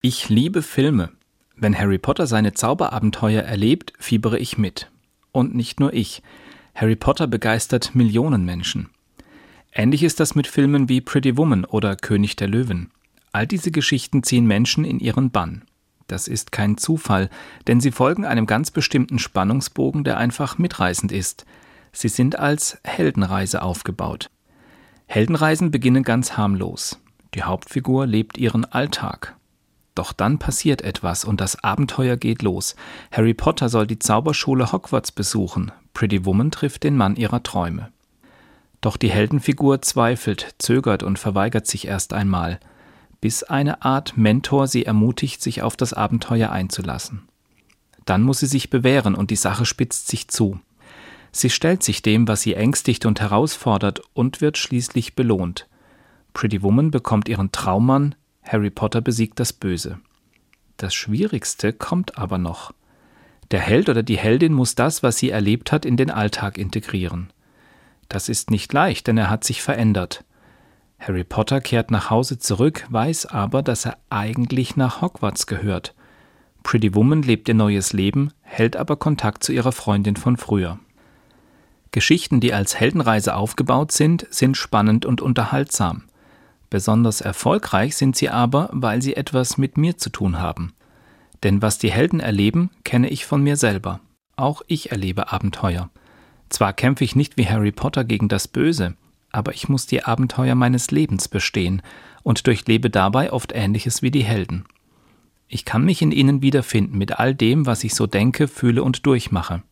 Ich liebe Filme. Wenn Harry Potter seine Zauberabenteuer erlebt, fiebere ich mit. Und nicht nur ich. Harry Potter begeistert Millionen Menschen. Ähnlich ist das mit Filmen wie Pretty Woman oder König der Löwen. All diese Geschichten ziehen Menschen in ihren Bann. Das ist kein Zufall, denn sie folgen einem ganz bestimmten Spannungsbogen, der einfach mitreißend ist. Sie sind als Heldenreise aufgebaut. Heldenreisen beginnen ganz harmlos. Die Hauptfigur lebt ihren Alltag. Doch dann passiert etwas und das Abenteuer geht los. Harry Potter soll die Zauberschule Hogwarts besuchen. Pretty Woman trifft den Mann ihrer Träume. Doch die Heldenfigur zweifelt, zögert und verweigert sich erst einmal, bis eine Art Mentor sie ermutigt, sich auf das Abenteuer einzulassen. Dann muss sie sich bewähren und die Sache spitzt sich zu. Sie stellt sich dem, was sie ängstigt und herausfordert, und wird schließlich belohnt. Pretty Woman bekommt ihren Traummann, Harry Potter besiegt das Böse. Das Schwierigste kommt aber noch. Der Held oder die Heldin muss das, was sie erlebt hat, in den Alltag integrieren. Das ist nicht leicht, denn er hat sich verändert. Harry Potter kehrt nach Hause zurück, weiß aber, dass er eigentlich nach Hogwarts gehört. Pretty Woman lebt ihr neues Leben, hält aber Kontakt zu ihrer Freundin von früher. Geschichten, die als Heldenreise aufgebaut sind, sind spannend und unterhaltsam. Besonders erfolgreich sind sie aber, weil sie etwas mit mir zu tun haben. Denn was die Helden erleben, kenne ich von mir selber. Auch ich erlebe Abenteuer. Zwar kämpfe ich nicht wie Harry Potter gegen das Böse, aber ich muss die Abenteuer meines Lebens bestehen und durchlebe dabei oft Ähnliches wie die Helden. Ich kann mich in ihnen wiederfinden mit all dem, was ich so denke, fühle und durchmache.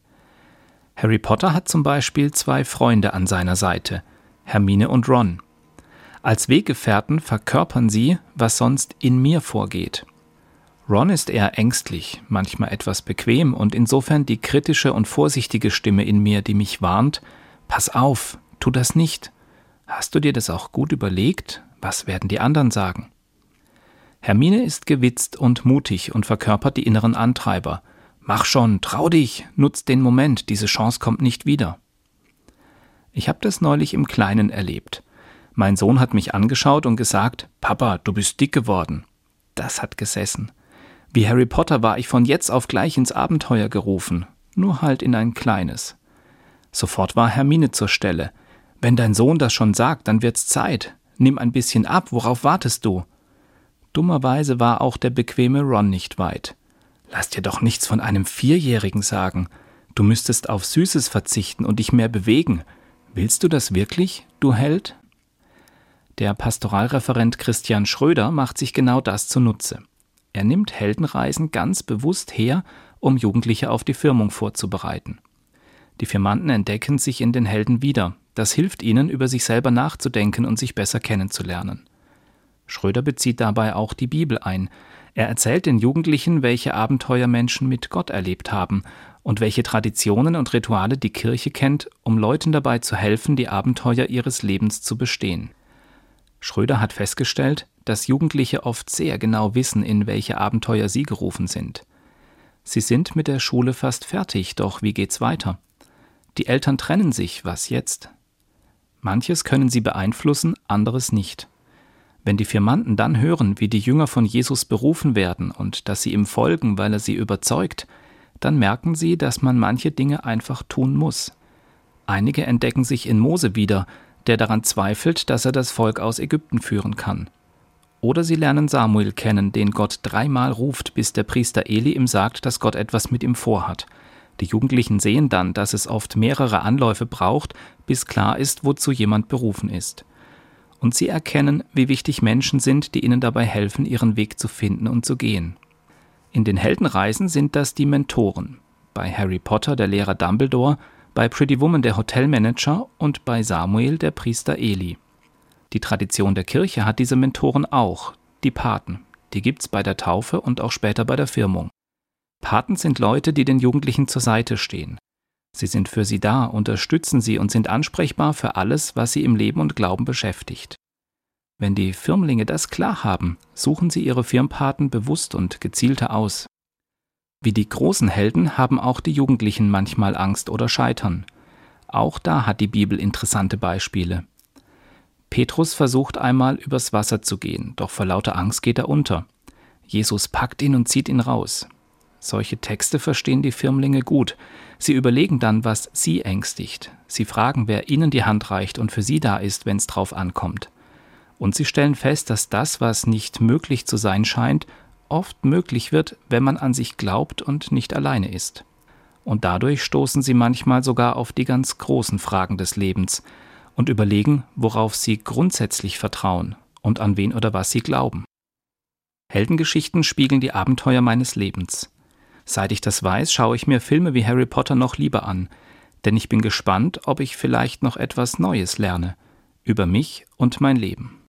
Harry Potter hat zum Beispiel 2 Freunde an seiner Seite, Hermine und Ron. Als Weggefährten verkörpern sie, was sonst in mir vorgeht. Ron ist eher ängstlich, manchmal etwas bequem und insofern die kritische und vorsichtige Stimme in mir, die mich warnt: Pass auf, tu das nicht. Hast du dir das auch gut überlegt? Was werden die anderen sagen? Hermine ist gewitzt und mutig und verkörpert die inneren Antreiber. Mach schon, trau dich, nutz den Moment, diese Chance kommt nicht wieder. Ich habe das neulich im Kleinen erlebt. Mein Sohn hat mich angeschaut und gesagt: Papa, du bist dick geworden. Das hat gesessen. Wie Harry Potter war ich von jetzt auf gleich ins Abenteuer gerufen, nur halt in ein kleines. Sofort war Hermine zur Stelle. Wenn dein Sohn das schon sagt, dann wird's Zeit. Nimm ein bisschen ab, worauf wartest du? Dummerweise war auch der bequeme Ron nicht weit. Lass dir doch nichts von einem 4-Jährigen sagen. Du müsstest auf Süßes verzichten und dich mehr bewegen. Willst du das wirklich, du Held? Der Pastoralreferent Christian Schröder macht sich genau das zunutze. Er nimmt Heldenreisen ganz bewusst her, um Jugendliche auf die Firmung vorzubereiten. Die Firmanten entdecken sich in den Helden wieder. Das hilft ihnen, über sich selber nachzudenken und sich besser kennenzulernen. Schröder bezieht dabei auch die Bibel ein. Er erzählt den Jugendlichen, welche Abenteuer Menschen mit Gott erlebt haben und welche Traditionen und Rituale die Kirche kennt, um Leuten dabei zu helfen, die Abenteuer ihres Lebens zu bestehen. Schröder hat festgestellt, dass Jugendliche oft sehr genau wissen, in welche Abenteuer sie gerufen sind. Sie sind mit der Schule fast fertig, doch wie geht's weiter? Die Eltern trennen sich, was jetzt? Manches können sie beeinflussen, anderes nicht. Wenn die Firmanten dann hören, wie die Jünger von Jesus berufen werden und dass sie ihm folgen, weil er sie überzeugt, dann merken sie, dass man manche Dinge einfach tun muss. Einige entdecken sich in Mose wieder, der daran zweifelt, dass er das Volk aus Ägypten führen kann. Oder sie lernen Samuel kennen, den Gott 3-mal ruft, bis der Priester Eli ihm sagt, dass Gott etwas mit ihm vorhat. Die Jugendlichen sehen dann, dass es oft mehrere Anläufe braucht, bis klar ist, wozu jemand berufen ist. Und sie erkennen, wie wichtig Menschen sind, die ihnen dabei helfen, ihren Weg zu finden und zu gehen. In den Heldenreisen sind das die Mentoren. Bei Harry Potter der Lehrer Dumbledore, bei Pretty Woman der Hotelmanager und bei Samuel der Priester Eli. Die Tradition der Kirche hat diese Mentoren auch, die Paten. Die gibt's bei der Taufe und auch später bei der Firmung. Paten sind Leute, die den Jugendlichen zur Seite stehen. Sie sind für sie da, unterstützen sie und sind ansprechbar für alles, was sie im Leben und Glauben beschäftigt. Wenn die Firmlinge das klar haben, suchen sie ihre Firmpaten bewusst und gezielter aus. Wie die großen Helden haben auch die Jugendlichen manchmal Angst oder Scheitern. Auch da hat die Bibel interessante Beispiele. Petrus versucht einmal übers Wasser zu gehen, doch vor lauter Angst geht er unter. Jesus packt ihn und zieht ihn raus. Solche Texte verstehen die Firmlinge gut. Sie überlegen dann, was sie ängstigt. Sie fragen, wer ihnen die Hand reicht und für sie da ist, wenn es drauf ankommt. Und sie stellen fest, dass das, was nicht möglich zu sein scheint, oft möglich wird, wenn man an sich glaubt und nicht alleine ist. Und dadurch stoßen sie manchmal sogar auf die ganz großen Fragen des Lebens und überlegen, worauf sie grundsätzlich vertrauen und an wen oder was sie glauben. Heldengeschichten spiegeln die Abenteuer meines Lebens. Seit ich das weiß, schaue ich mir Filme wie Harry Potter noch lieber an, denn ich bin gespannt, ob ich vielleicht noch etwas Neues lerne über mich und mein Leben.